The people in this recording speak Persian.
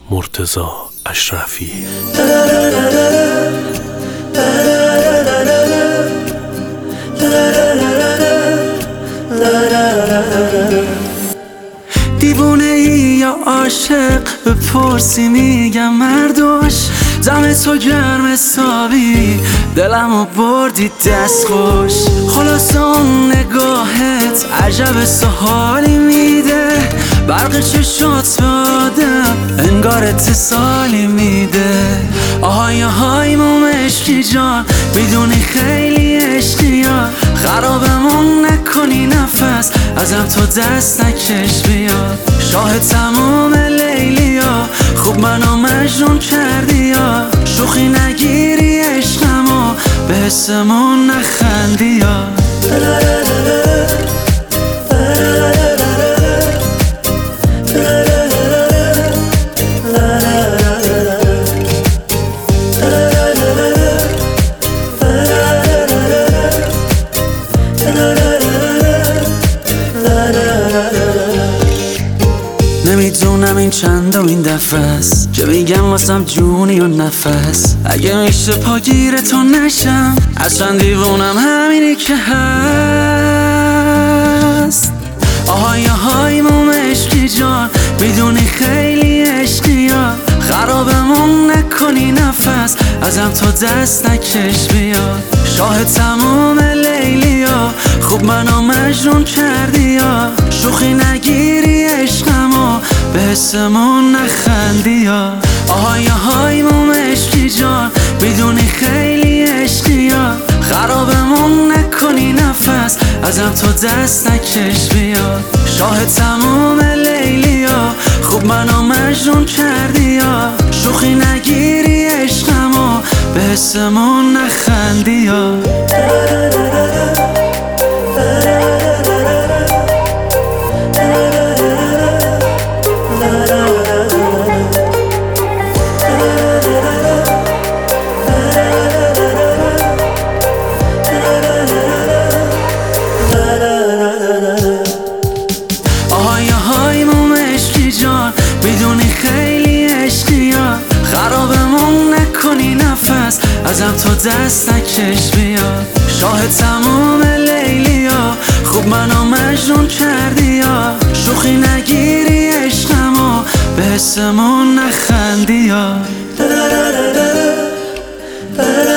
مرتضی اشرفی. دیوونه ای یا عاشق بپرسی میگم مردوش. دم تو گرم حسابی دلمو بردی دست خوش. خلاص اون نگاهت عجب سحالی میده. برق چشات به آدم انگار اتصالی میده. آهای آهای مومشکی جان میدونی خیلی عشقی یا خرابمون نکنی نفس ازم تو دست نکش بیاد. شاه تموم لیلیا خوب منو مجنون کردی یا شوخی نگیری عشقمو به حسمون نخندی یا نمیدونم این چندمین دفعه است که میگم واسم جونی و نفس. اگه میشه پاگیر تو نشم از چند دیوونم همینی که هست. آهای آهای مومشکی جان میدونی خیلی عشقی یا خرابمون نکنی نفس ازم تو دست نکش بیاد. شاه تموم لیلیا خوب منو مجنون کردی یا شوخی نگیری عشقمو به حسمون نخندی یا آهای آهای مومشکی جان میدونی خیلی عشقی یا خرابمون نکنی نفس ازم تو دست نکش بیاد. شاه تموم لیلیا خوب منو مجنون کردی یا شوخی نگیری عشقمو به حسمون نخندی یا آهای آهای مومشکی جان میدونی خیلی عشقی یا خرابمون نکنی نفس ازم تو دست نکش بیاد. شاه تموم لیلیا خوب منو مجنون کردی یا شوخی نگیری عشقمو به حسمون نخندی یا